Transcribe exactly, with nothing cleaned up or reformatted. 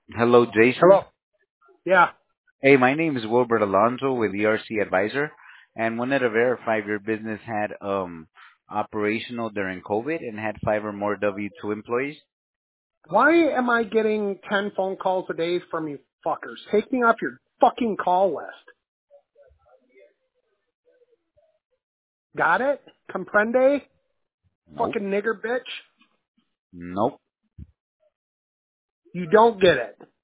Hello, Jason. Hello. Yeah. Hey, my name is Wilbert Alonso with E R C Advisor, and wanted to verify if your business had um operational during COVID and had five or more W two employees. Why am I getting ten phone calls a day from you fuckers? Take me off your fucking call list. Got it? Comprende? Nope. Fucking nigger bitch? Nope. You don't get it.